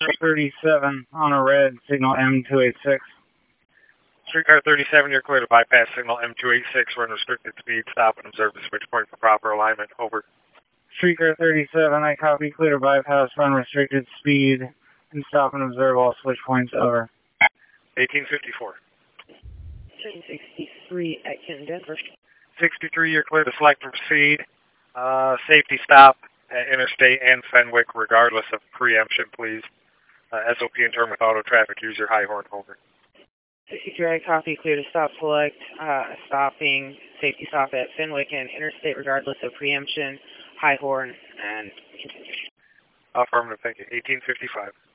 37 on a red, signal M286. Streetcar 37, you're clear to bypass signal M286 for unrestricted speed. Stop and observe the switch point for proper alignment. Over. Streetcar 37, I copy, clear to bypass for unrestricted speed and stop and observe all switch points. Over. 1854. 1063 at Ken Denver. 63, you're clear to select and proceed. Safety stop at Interstate and Fenwick, regardless of preemption, please. SOP in term with auto traffic, use your high horn. Over. 63, I copy, clear to stop select, stopping, safety stop at Fenwick and Interstate, regardless of preemption, high horn, and continue. Affirmative, thank you. 1855.